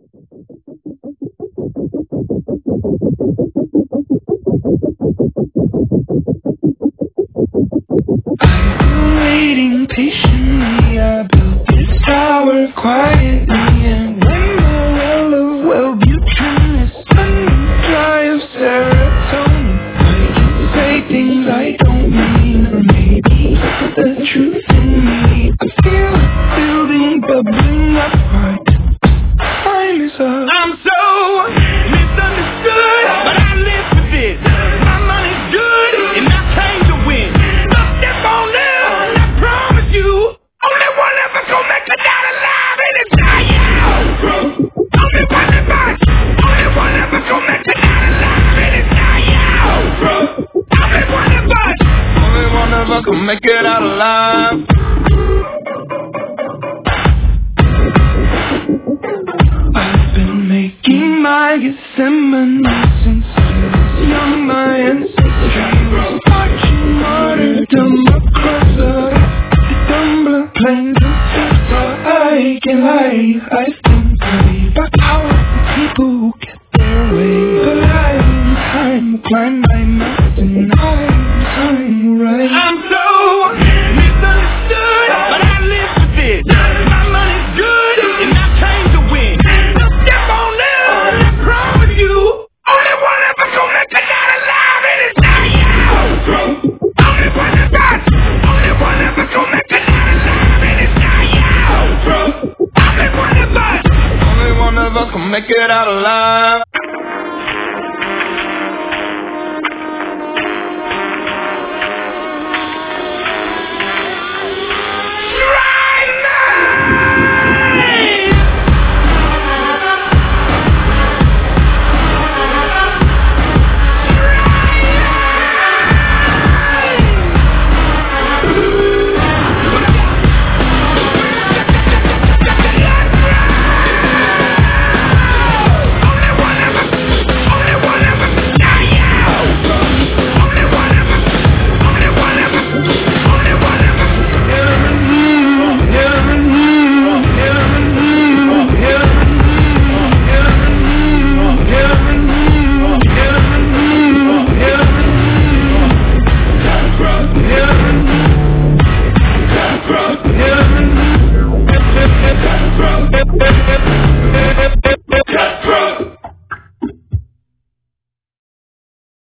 I've been waiting patiently. I built this tower quietly, and when the well of Wellbutrin is running dry of serotonin, I can say things I don't mean, or maybe the truth in me. I feel it building, bubbling up hard. Time is up. I'm so misunderstood, but I live for this. My money's good, and I came to win. So step on down, I promise you, only one of us gon' make it out alive, and it's not you. Only one of us gon' make it out alive, and it's not you. Only one of us gon' make it out alive. I've been making my Gethsemane since I was young. My ancestry was marching martyrdom across the Dumbler plains of Susa. I can lie, I've been played by powerful people who get their way. But I, in time, will climb my mountain. I, in time, will rise. I'm so misunderstood, but I live for this. My money's good, and I came to win. So step on down, I promise you, only one of us gon' make it out alive, and it's not you. Only one of us gon' make it out alive, and it's not you. Only one of us gon' make it out alive.